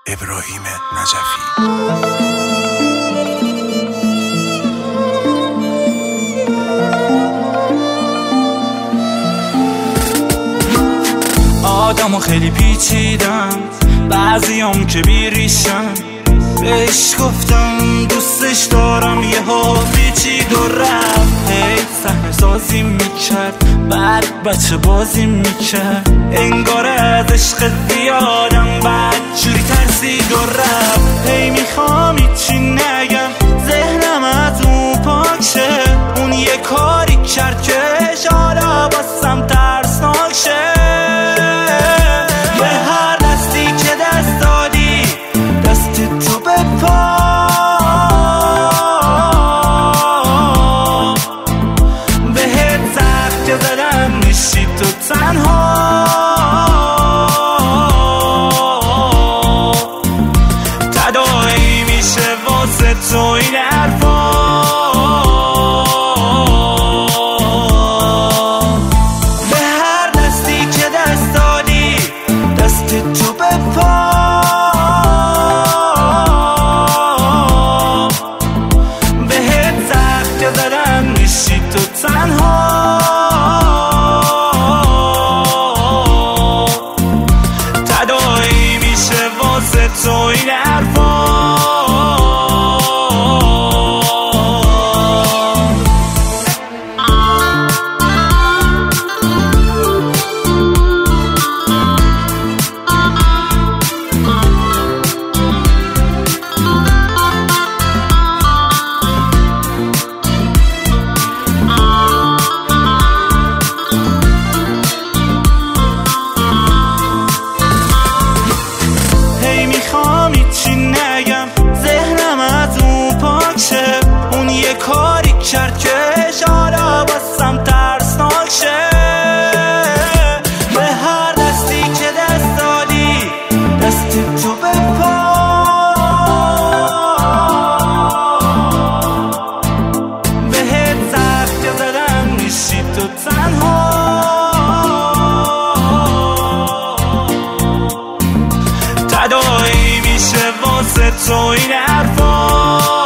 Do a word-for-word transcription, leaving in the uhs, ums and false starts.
ابراهیم نجفی. آدمو خیلی پیچیدم، بعضیام که بیریشم. بهش گفتم دوستش دارم، یه ها پیچید و رفت. هی صحنه سازی میکرد، بعد بچه بازی میکرد. انگار از عشق زیادم بعد جوری ترسید و رفت. هی میخوام هیچی نگم، ذهنم از اون پاک شه. اون یه کاری کرد که حالا باسم ترسناک شه. به هر دستی که دست دادی، دست تو بپا. بهت زخم که زدم میشی تو تنها. تداعی میشه واسه تو این حرفا. به هر دستی که دست دادی، دست تو بپا. بهت زخم که زدم میشی تو تنها. تداعی میشه واسه تو این حرفا. کاری کرد که حالا باسم ترسناک شه. به هر دستی که دست دادی، دست تو بپا. بهت زخم که زدم میشی تو تنها. تداعی میشه واسه تو این حرفا.